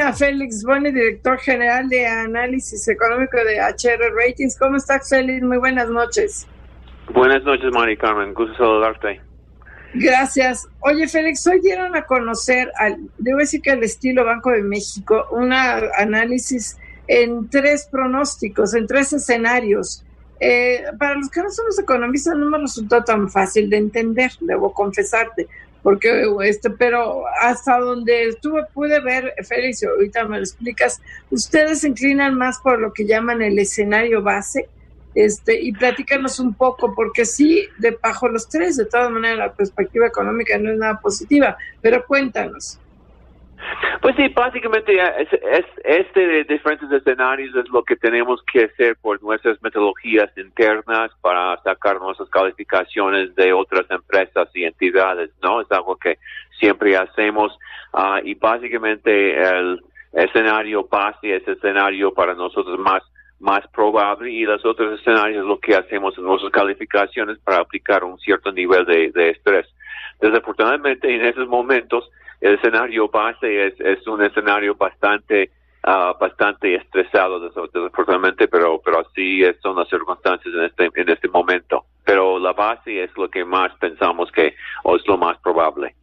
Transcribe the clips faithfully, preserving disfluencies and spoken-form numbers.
a Félix Boni, director general de análisis económico de H R Ratings. ¿Cómo estás, Félix? Muy buenas noches. Buenas noches, Mari Carmen. Gusto saludarte. Gracias. Oye, Félix, hoy dieron a conocer, al, debo decir que al estilo Banco de México, un análisis en tres pronósticos, en tres escenarios. Eh, para los que no somos economistas no me resultó tan fácil de entender, debo confesarte, porque este, pero hasta donde estuve pude ver, Félix, ahorita me lo explicas, ustedes se inclinan más por lo que llaman el escenario base, este, y platícanos un poco, porque sí, de bajo los tres, de todas maneras la perspectiva económica no es nada positiva, pero cuéntanos. Pues sí, básicamente es, es, este de diferentes escenarios es lo que tenemos que hacer por nuestras metodologías internas para sacar nuestras calificaciones de otras empresas y entidades, ¿no? Es algo que siempre hacemos uh, y básicamente el escenario base es el escenario para nosotros más más probable y los otros escenarios lo que hacemos en nuestras calificaciones para aplicar un cierto nivel de, de estrés. Desafortunadamente en esos momentos el escenario base es, es un escenario bastante uh, bastante estresado, desafortunadamente, pero pero así son las circunstancias en este en este momento. Pero la base es lo que más pensamos que o es lo más probable.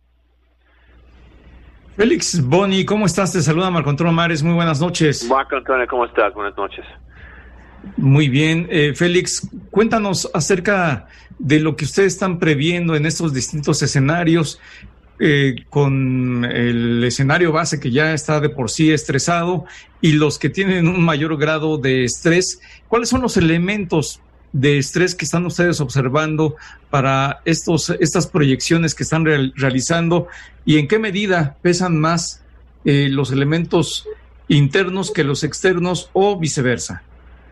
Félix Boni, ¿cómo estás? Te saluda Marco Antonio Mares. Muy buenas noches. Marco Antonio, ¿cómo estás? Buenas noches. Muy bien. Eh, Félix, cuéntanos acerca de lo que ustedes están previendo en estos distintos escenarios. Eh, con el escenario base que ya está de por sí estresado y los que tienen un mayor grado de estrés, ¿cuáles son los elementos de estrés que están ustedes observando para estos estas proyecciones que están real, realizando y en qué medida pesan más eh, los elementos internos que los externos o viceversa?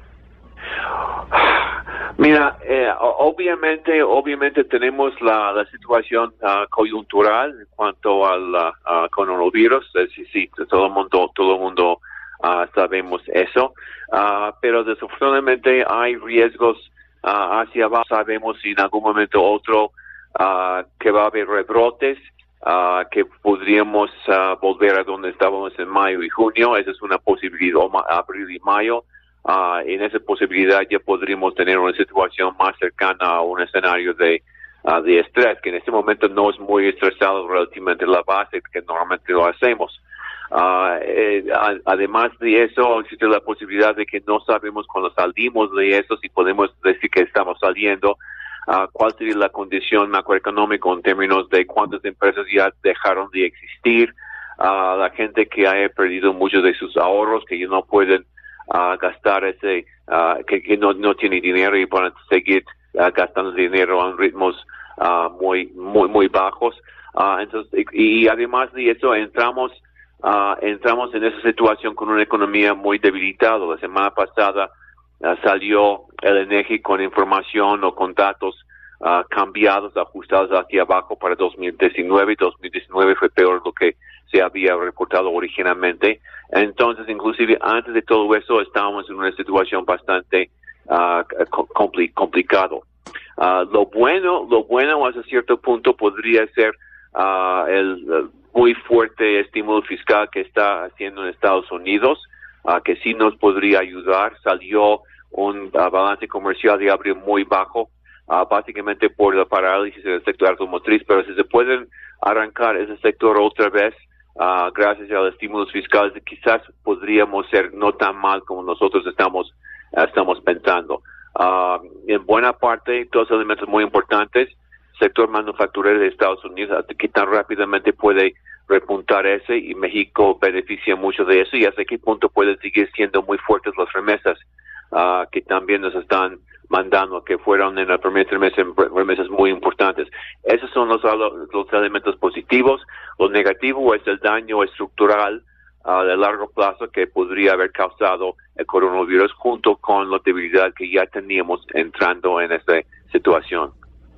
Mira, eh, obviamente, obviamente tenemos la, la situación uh, coyuntural en cuanto al uh, coronavirus. Sí, sí, todo el mundo, todo el mundo uh, sabemos eso. Uh, pero desafortunadamente hay riesgos uh, hacia abajo. Sabemos si en algún momento otro uh, que va a haber rebrotes, uh, que podríamos uh, volver a donde estábamos en mayo y junio. Esa es una posibilidad, abril y mayo. Uh, en esa posibilidad ya podríamos tener una situación más cercana a un escenario de, uh, de estrés, que en este momento no es muy estresado relativamente la base, que normalmente lo hacemos. Uh, eh, a, además de eso, existe la posibilidad de que no sabemos cuando salimos de eso, si podemos decir que estamos saliendo, uh, cuál sería la condición macroeconómica en términos de cuántas empresas ya dejaron de existir, uh, la gente que haya perdido muchos de sus ahorros, que ya no pueden a gastar ese, uh, que, que no, no tiene dinero y van a seguir uh, gastando dinero a ritmos uh, muy, muy, muy bajos. Uh, entonces, y, y además de eso, entramos, uh, entramos en esa situación con una economía muy debilitada. La semana pasada uh, salió el I N E G I con información o con datos uh, cambiados, ajustados hacia abajo para dos mil diecinueve. dos mil diecinueve fue peor lo que se había reportado originalmente. Entonces, inclusive antes de todo eso, estábamos en una situación bastante uh, compli- complicado. Uh, lo bueno, lo bueno hasta cierto punto podría ser uh, el, el muy fuerte estímulo fiscal que está haciendo en Estados Unidos, uh, que sí nos podría ayudar. Salió un uh, balance comercial de abril muy bajo, uh, básicamente por la parálisis del sector automotriz, pero si se pueden arrancar ese sector otra vez, Uh, gracias a los estímulos fiscales, quizás podríamos ser no tan mal como nosotros estamos uh, estamos pensando. Uh, en buena parte, dos elementos muy importantes, sector manufacturero de Estados Unidos, que tan rápidamente puede repuntar ese, y México beneficia mucho de eso, y hasta qué punto pueden seguir siendo muy fuertes las remesas, uh, que también nos están mandando, que fueron en el primer trimestre remesas muy importantes. Esos son los, los elementos positivos. Lo negativo es el daño estructural uh, de largo plazo que podría haber causado el coronavirus junto con la debilidad que ya teníamos entrando en esta situación.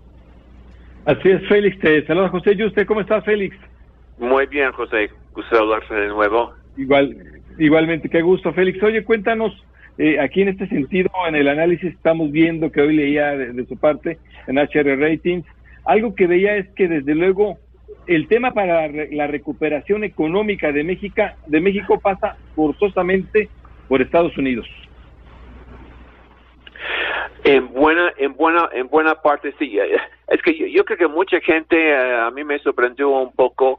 Así es, Félix. Te saluda José Yuste. ¿Cómo estás, Félix? Muy bien, José. Gusto hablarse de nuevo. Igual, igualmente, qué gusto, Félix. Oye, cuéntanos, eh, aquí en este sentido, en el análisis estamos viendo, que hoy leía de, de su parte, en H R Ratings, algo que veía es que desde luego el tema para la recuperación económica de México, de México pasa forzosamente por Estados Unidos. En buena, en buena, en buena parte sí. Es que yo, yo creo que mucha gente, uh, a mí me sorprendió un poco,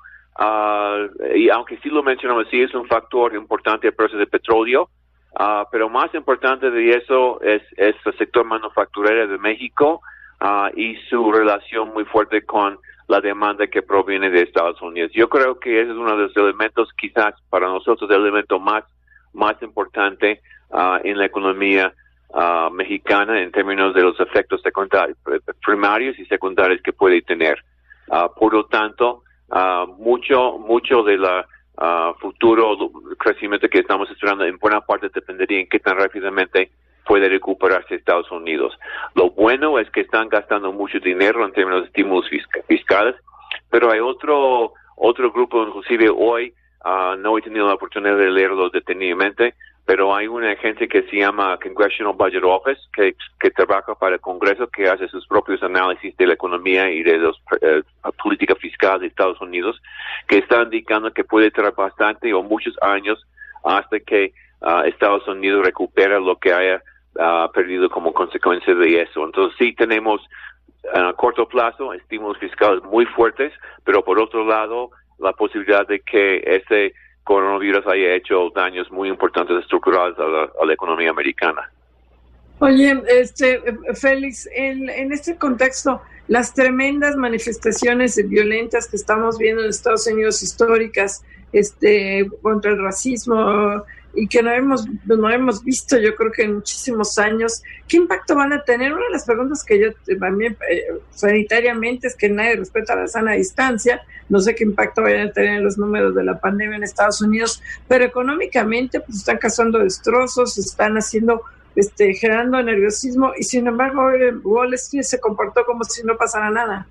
uh, y aunque sí lo mencionamos, sí es un factor importante el precio del petróleo, uh, pero más importante de eso es, es el sector manufacturero de México uh, y su relación muy fuerte con la demanda que proviene de Estados Unidos. Yo creo que ese es uno de los elementos, quizás para nosotros, el elemento más, más importante uh, en la economía Uh, mexicana en términos de los efectos secundarios, primarios y secundarios que puede tener. Uh, por lo tanto, uh, mucho mucho de la uh, futuro crecimiento que estamos esperando en buena parte dependería en qué tan rápidamente puede recuperarse Estados Unidos. Lo bueno es que están gastando mucho dinero en términos de estímulos fisc- fiscales, pero hay otro otro grupo, inclusive hoy, uh, no he tenido la oportunidad de leerlo detenidamente, pero hay una agencia que se llama Congressional Budget Office, que, que trabaja para el Congreso, que hace sus propios análisis de la economía y de la eh, política fiscal de Estados Unidos, que está indicando que puede traer bastante o muchos años hasta que uh, Estados Unidos recupera lo que haya uh, perdido como consecuencia de eso. Entonces sí tenemos a corto plazo estímulos fiscales muy fuertes, pero por otro lado la posibilidad de que ese coronavirus haya hecho daños muy importantes estructurales a la, a la economía americana. Oye, este Félix, en, en este contexto, las tremendas manifestaciones violentas que estamos viendo en Estados Unidos históricas, este, contra el racismo y que no hemos no hemos visto, yo creo que en muchísimos años, ¿qué impacto van a tener? Una de las preguntas que yo también eh, sanitariamente es que nadie respeta la sana distancia. No sé qué impacto vayan a tener los números de la pandemia en Estados Unidos, pero económicamente pues están causando destrozos, están haciendo, este, generando nerviosismo, y sin embargo Wall Street se comportó como si no pasara nada.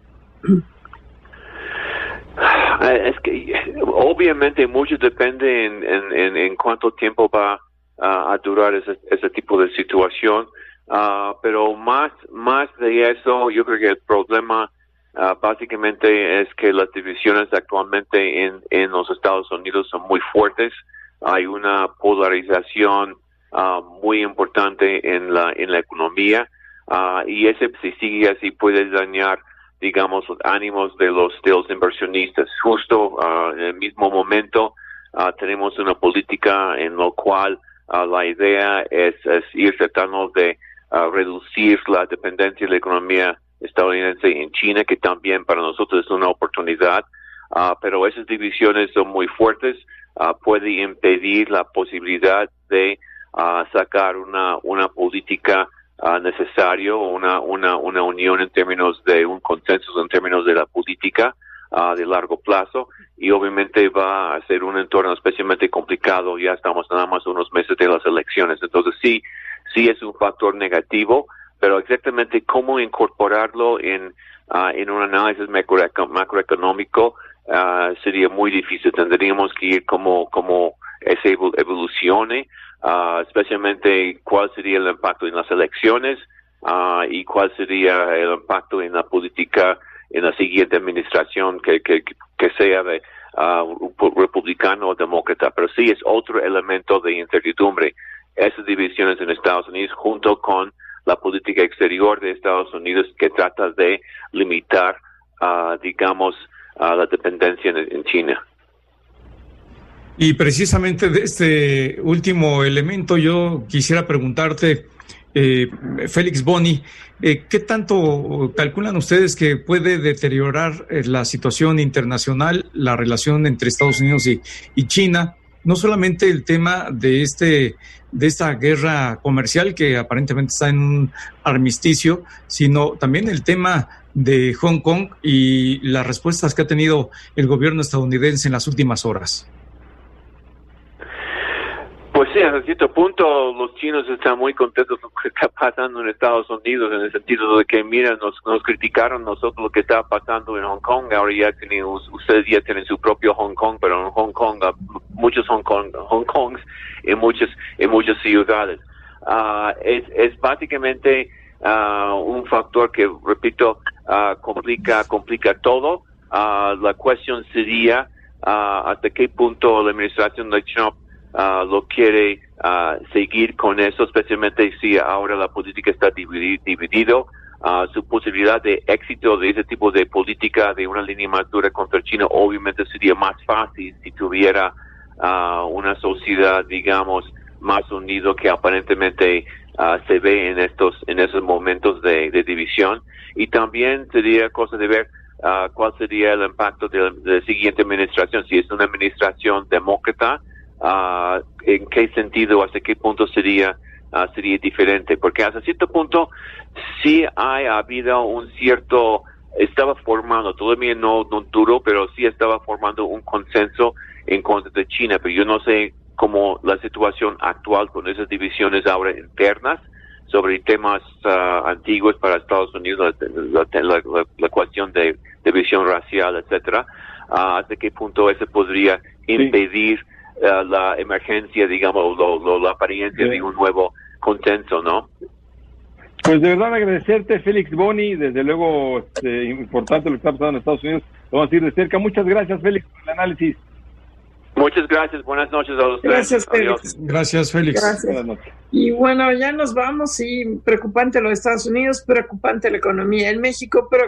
Es que obviamente mucho depende en, en, en, en cuánto tiempo va uh, a durar ese, ese tipo de situación, uh, pero más, más de eso, yo creo que el problema Uh, básicamente es que las divisiones actualmente en, en los Estados Unidos son muy fuertes. Hay una polarización uh, muy importante en la en la economía uh, y ese, si sigue así, puede dañar, digamos, los ánimos de los de los inversionistas. Justo uh, en el mismo momento uh, tenemos una política en la cual uh, la idea es, es ir tratando de uh, reducir la dependencia de la economía estadounidense en China, que también para nosotros es una oportunidad, uh, pero esas divisiones son muy fuertes, uh, puede impedir la posibilidad de uh, sacar una una política uh, necesaria, una una una unión en términos de un consenso en términos de la política uh, de largo plazo, y obviamente va a ser un entorno especialmente complicado. Ya estamos nada más unos meses de las elecciones, entonces sí sí es un factor negativo, pero exactamente cómo incorporarlo en uh, en un análisis macro, macroeconómico uh, sería muy difícil. Tendríamos que ir como como ese evolucione, uh, especialmente cuál sería el impacto en las elecciones uh, y cuál sería el impacto en la política en la siguiente administración, que que que sea de uh, republicano o demócrata. Pero sí es otro elemento de incertidumbre, esas divisiones en Estados Unidos junto con la política exterior de Estados Unidos, que trata de limitar, uh, digamos, uh, la dependencia en, en China. Y precisamente de este último elemento yo quisiera preguntarte, eh, Félix Boni, eh, ¿qué tanto calculan ustedes que puede deteriorar eh, la situación internacional, la relación entre Estados Unidos y, y China? No solamente el tema de este de esta guerra comercial que aparentemente está en un armisticio, sino también el tema de Hong Kong y las respuestas que ha tenido el gobierno estadounidense en las últimas horas. Pues sí, hasta cierto punto los chinos están muy contentos con lo que está pasando en Estados Unidos, en el sentido de que, mira, nos, nos criticaron nosotros lo que estaba pasando en Hong Kong, ahora ya tienen, ustedes ya tienen su propio Hong Kong, pero en Hong Kong, muchos Hong Kong, Hong Kongs en muchas, en muchas ciudades. Uh, es, es básicamente uh, un factor que, repito, uh, complica, complica todo. Uh, la cuestión sería uh, hasta qué punto la administración de Trump uh, lo quiere uh, seguir con eso, especialmente si ahora la política está dividi- dividido. Uh, su posibilidad de éxito de ese tipo de política de una línea más dura contra China obviamente sería más fácil si tuviera uh, una sociedad, digamos, más unido que aparentemente uh, se ve en estos en esos momentos de, de división. Y también sería cosa de ver Uh, cuál sería el impacto de la, de la siguiente administración, si es una administración demócrata, uh, en qué sentido, hasta qué punto sería uh, sería diferente, porque hasta cierto punto sí hay ha habido un cierto, estaba formando, todavía no, no duro, pero sí estaba formando un consenso en contra de China, pero yo no sé cómo la situación actual con esas divisiones ahora internas sobre temas uh, antiguos para Estados Unidos, la, la, la, la cuestión de división racial, etcétera, uh, hasta qué punto eso podría impedir sí. uh, la emergencia, digamos, lo, lo, la apariencia sí. de un nuevo consenso, ¿no? Pues de verdad agradecerte, Félix Boni, desde luego este, importante lo que está pasando en Estados Unidos, lo vamos a ir de cerca. Muchas gracias, Félix, por el análisis. Muchas gracias, buenas noches a los Gracias, tres. Félix. Adiós. Gracias, Félix. Gracias. Buenas noches. Y bueno, ya nos vamos, sí, preocupante los Estados Unidos, preocupante la economía en México, pero